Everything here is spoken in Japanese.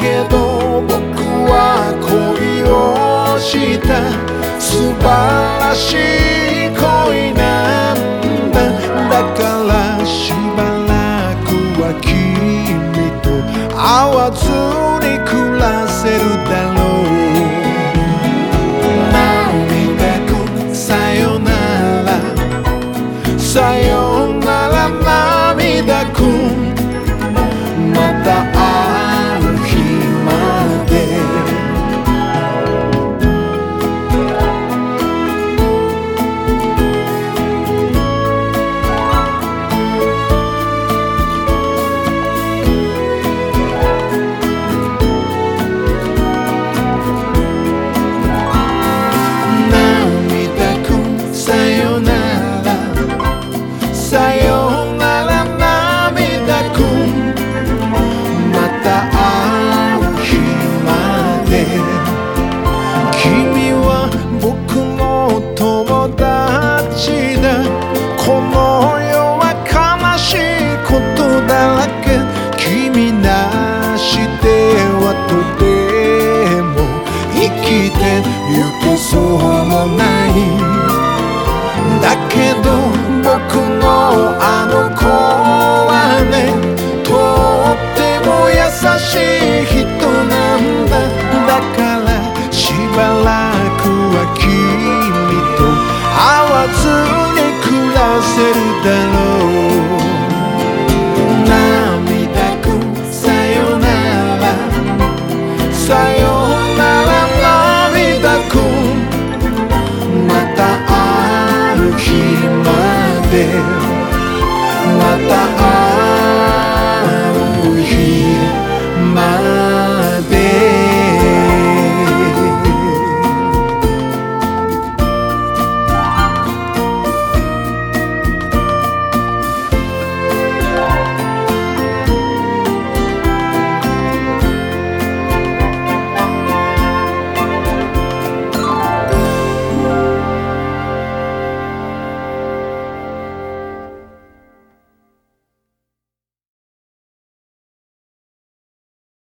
けど僕は恋をした素晴らしい恋なんだ。だからしばらくは君と会わずに暮らせるだろう。涙くんさよならさよなら涙くんまた会う日まで。涙くんさよならさよなら涙くんまた会う日まで。君は僕の友達だ。この世は悲しいことだらけ。君なしではとても生きてゆけそうもない。だけど僕のあの子はねとっても優しい人なんだ。だからしばらくは君と会わずに暮らせるだろう。涙くんさよならさよなら涙くんまた会う日まで。